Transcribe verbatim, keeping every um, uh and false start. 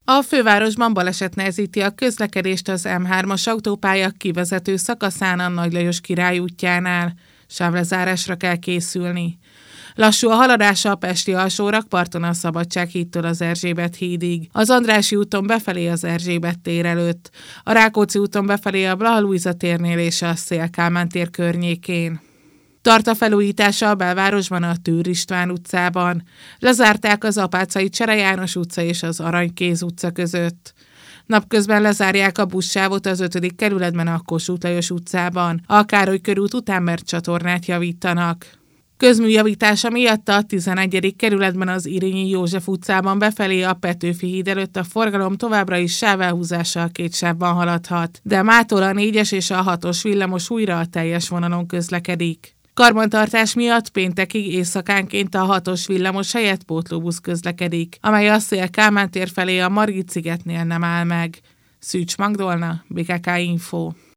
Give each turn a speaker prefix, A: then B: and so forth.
A: A fővárosban baleset nehezíti a közlekedést az M hármas autópálya kivezető szakaszán a Nagy Lajos Király útjánál. Sávlezárásra kell készülni. Lassú a haladása a pesti alsórakparton a Szabadsághídtól az Erzsébet hídig, az Andrássy úton befelé az Erzsébet tér előtt, a Rákóczi úton befelé a Blaha Lujza térnél és a Széll Kálmán tér környékén. Tart a felújítása a belvárosban a Tűr István utcában. Lezárták az Apáczai Csere János utca és az Aranykéz utca között. Napközben lezárják a buszsávot az ötödik kerületben a Kossuth Lajos utcában. A Károly körút után mert csatornát javítanak. Közműjavítása miatt a tizenegyedik kerületben az Irényi József utcában befelé a Petőfi híd előtt a forgalom továbbra is sávelhúzással két sávban haladhat, de mától a négyes és a hatos villamos újra a teljes vonalon közlekedik. Karbantartás miatt péntekig éjszakánként a hatos villamos helyett pótlóbusz közlekedik, amely a Széll Kálmán tér felé a Margit szigetnél nem áll meg. Szűcs Magdolna, bé ká ká Info.